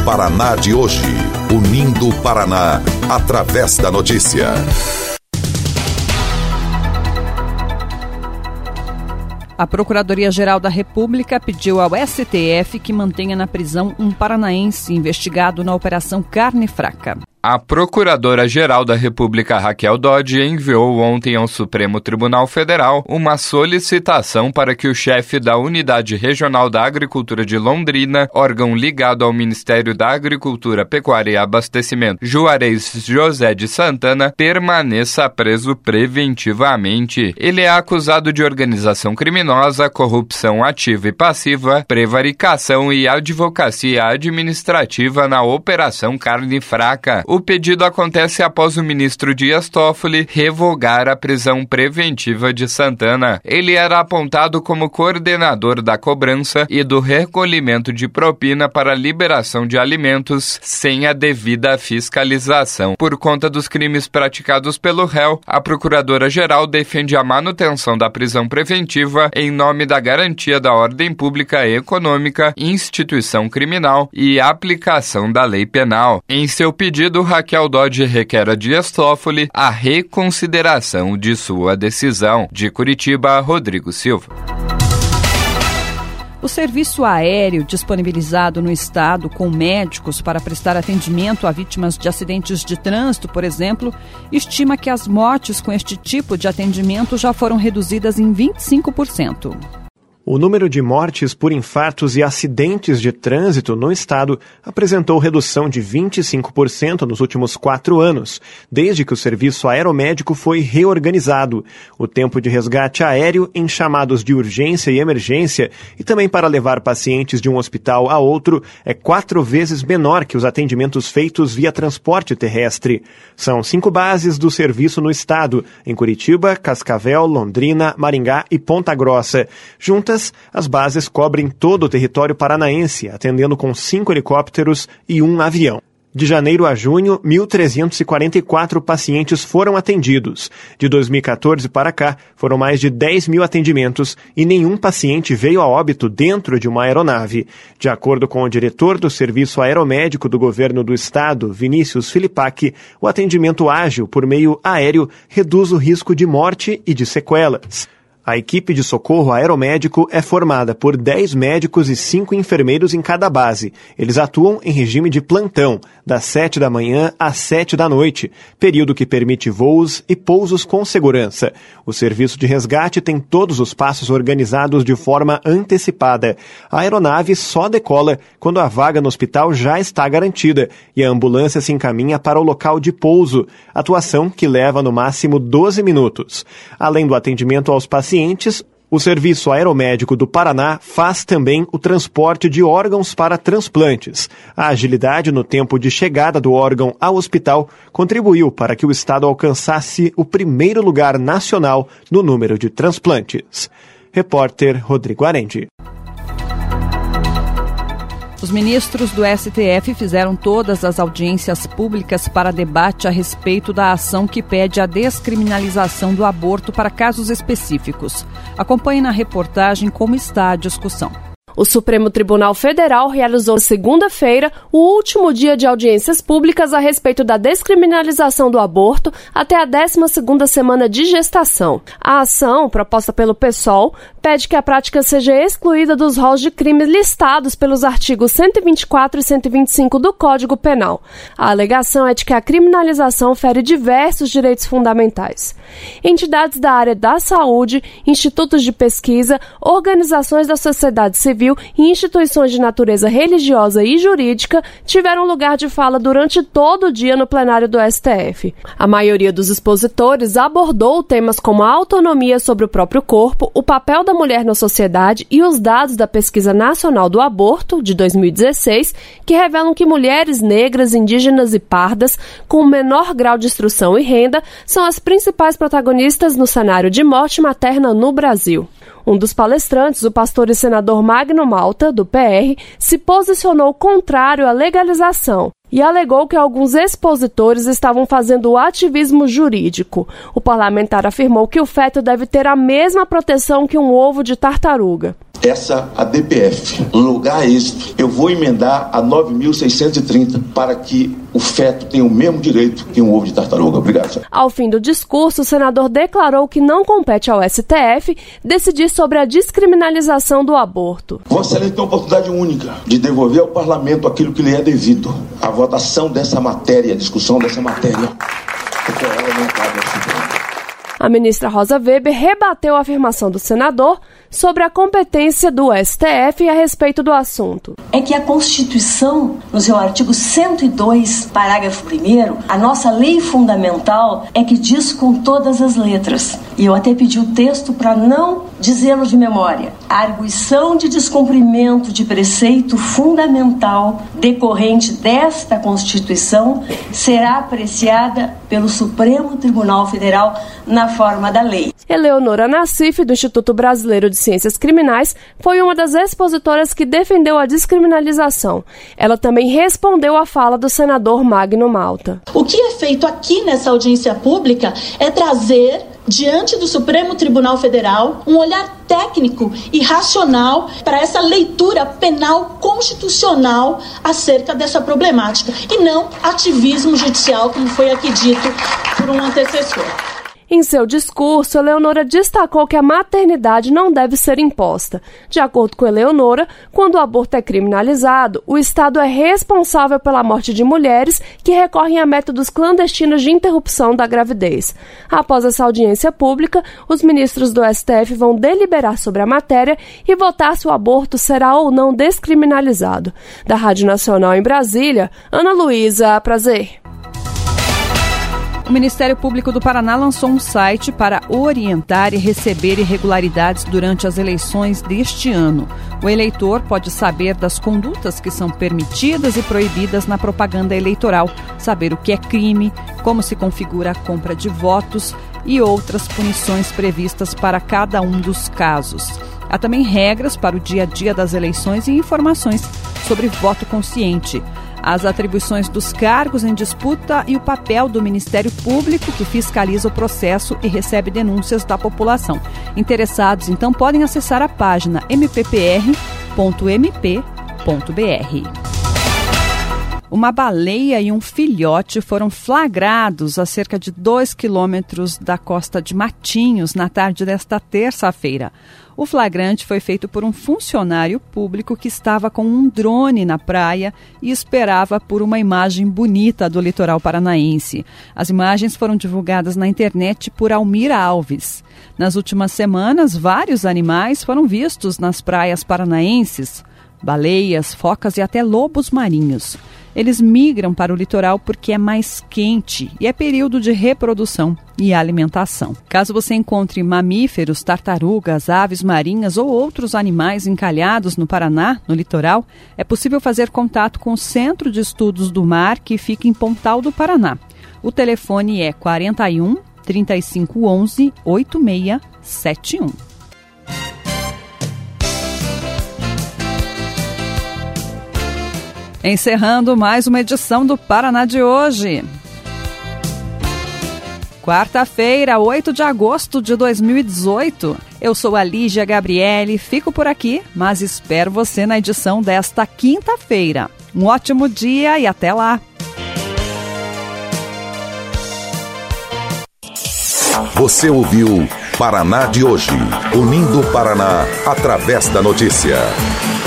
Paraná de hoje. Unindo o Paraná, através da notícia. A Procuradoria-Geral da República pediu ao STF que mantenha na prisão um paranaense investigado na Operação Carne Fraca. A Procuradora-Geral da República, Raquel Dodge, enviou ontem ao Supremo Tribunal Federal uma solicitação para que o chefe da Unidade Regional da Agricultura de Londrina, órgão ligado ao Ministério da Agricultura, Pecuária e Abastecimento, Juarez José de Santana, permaneça preso preventivamente. Ele é acusado de organização criminosa, corrupção ativa e passiva, prevaricação e advocacia administrativa na Operação Carne Fraca. O pedido acontece após o ministro Dias Toffoli revogar a prisão preventiva de Santana. Ele era apontado como coordenador da cobrança e do recolhimento de propina para liberação de alimentos sem a devida fiscalização. Por conta dos crimes praticados pelo réu, a Procuradora-Geral defende a manutenção da prisão preventiva em nome da garantia da ordem pública econômica, instituição criminal e aplicação da lei penal. Em seu pedido, Raquel Dodge requer a Dias Toffoli a reconsideração de sua decisão. De Curitiba, Rodrigo Silva. O serviço aéreo disponibilizado no estado com médicos para prestar atendimento a vítimas de acidentes de trânsito, por exemplo, estima que as mortes com este tipo de atendimento já foram reduzidas em 25%. O número de mortes por infartos e acidentes de trânsito no estado apresentou redução de 25% nos últimos 4 anos, desde que o serviço aeromédico foi reorganizado. O tempo de resgate aéreo em chamados de urgência e emergência e também para levar pacientes de um hospital a outro é 4 vezes menor que os atendimentos feitos via transporte terrestre. São 5 bases do serviço no estado, em Curitiba, Cascavel, Londrina, Maringá e Ponta Grossa. Juntas, as bases cobrem todo o território paranaense, atendendo com 5 helicópteros e 1 avião. De janeiro a junho, 1.344 pacientes foram atendidos. De 2014 para cá, foram mais de 10 mil atendimentos e nenhum paciente veio a óbito dentro de uma aeronave. De acordo com o diretor do Serviço Aeromédico do Governo do Estado, Vinícius Filipac, o atendimento ágil por meio aéreo reduz o risco de morte e de sequelas. A equipe de socorro aeromédico é formada por 10 médicos e 5 enfermeiros em cada base. Eles atuam em regime de plantão, das 7 da manhã às 7 da noite, período que permite voos e pousos com segurança. O serviço de resgate tem todos os passos organizados de forma antecipada. A aeronave só decola quando a vaga no hospital já está garantida e a ambulância se encaminha para o local de pouso, atuação que leva no máximo 12 minutos. Além do atendimento aos pacientes, o Serviço Aeromédico do Paraná faz também o transporte de órgãos para transplantes. A agilidade no tempo de chegada do órgão ao hospital contribuiu para que o estado alcançasse o primeiro lugar nacional no número de transplantes. Repórter Rodrigo Arendi. Os ministros do STF fizeram todas as audiências públicas para debate a respeito da ação que pede a descriminalização do aborto para casos específicos. Acompanhe na reportagem como está a discussão. O Supremo Tribunal Federal realizou segunda-feira o último dia de audiências públicas a respeito da descriminalização do aborto até a 12ª semana de gestação. A ação, proposta pelo PSOL, pede que a prática seja excluída dos rolos de crimes listados pelos artigos 124 e 125 do Código Penal. A alegação é de que a criminalização fere diversos direitos fundamentais. Entidades da área da saúde, institutos de pesquisa, organizações da sociedade civil e instituições de natureza religiosa e jurídica tiveram lugar de fala durante todo o dia no plenário do STF. A maioria dos expositores abordou temas como a autonomia sobre o próprio corpo, o papel da mulher na sociedade e os dados da Pesquisa Nacional do Aborto, de 2016, que revelam que mulheres negras, indígenas e pardas, com menor grau de instrução e renda, são as principais protagonistas no cenário de morte materna no Brasil. Um dos palestrantes, o pastor e senador Magno Malta, do PR, se posicionou contrário à legalização e alegou que alguns expositores estavam fazendo ativismo jurídico. O parlamentar afirmou que o feto deve ter a mesma proteção que um ovo de tartaruga. essa ADPF, lugar êxito, eu vou emendar a 9.630 para que o feto tenha o mesmo direito que um ovo de tartaruga. Obrigado, senhor. Ao fim do discurso, o senador declarou que não compete ao STF decidir sobre a descriminalização do aborto. Vossa Excelência tem uma oportunidade única de devolver ao parlamento aquilo que lhe é devido. A votação dessa matéria, a discussão dessa matéria. Porque ela não cabe ao Supremo. A ministra Rosa Weber rebateu a afirmação do senador sobre a competência do STF a respeito do assunto. É que a Constituição, no seu artigo 102, parágrafo 1º, a nossa lei fundamental é que diz com todas as letras. E eu até pedi o texto para não dizê-lo de memória. A arguição de descumprimento de preceito fundamental decorrente desta Constituição será apreciada pelo Supremo Tribunal Federal na forma da lei. Eleonora Nassif, do Instituto Brasileiro de Ciências Criminais, foi uma das expositoras que defendeu a descriminalização. Ela também respondeu à fala do senador Magno Malta. O que é feito aqui nessa audiência pública é trazer diante do Supremo Tribunal Federal um olhar técnico e racional para essa leitura penal constitucional acerca dessa problemática e não ativismo judicial, como foi aqui dito por um antecessor. Em seu discurso, Eleonora destacou que a maternidade não deve ser imposta. De acordo com Eleonora, quando o aborto é criminalizado, o Estado é responsável pela morte de mulheres que recorrem a métodos clandestinos de interrupção da gravidez. Após essa audiência pública, os ministros do STF vão deliberar sobre a matéria e votar se o aborto será ou não descriminalizado. Da Rádio Nacional em Brasília, Ana Luísa, prazer. O Ministério Público do Paraná lançou um site para orientar e receber irregularidades durante as eleições deste ano. O eleitor pode saber das condutas que são permitidas e proibidas na propaganda eleitoral, saber o que é crime, como se configura a compra de votos e outras punições previstas para cada um dos casos. Há também regras para o dia a dia das eleições e informações sobre voto consciente. As atribuições dos cargos em disputa e o papel do Ministério Público, que fiscaliza o processo e recebe denúncias da população. Interessados, então, podem acessar a página mppr.mp.br. Uma baleia e um filhote foram flagrados a cerca de 2 quilômetros da costa de Matinhos na tarde desta terça-feira. O flagrante foi feito por um funcionário público que estava com um drone na praia e esperava por uma imagem bonita do litoral paranaense. As imagens foram divulgadas na internet por Almira Alves. Nas últimas semanas, vários animais foram vistos nas praias paranaenses: baleias, focas e até lobos marinhos. Eles migram para o litoral porque é mais quente e é período de reprodução e alimentação. Caso você encontre mamíferos, tartarugas, aves marinhas ou outros animais encalhados no Paraná, no litoral, é possível fazer contato com o Centro de Estudos do Mar, que fica em Pontal do Paraná. O telefone é 41 3511 8671. Encerrando mais uma edição do Paraná de hoje. Quarta-feira, 8 de agosto de 2018. Eu sou a Lígia Gabriele, fico por aqui, mas espero você na edição desta quinta-feira. Um ótimo dia e até lá! Você ouviu Paraná de hoje, unindo o Paraná através da notícia.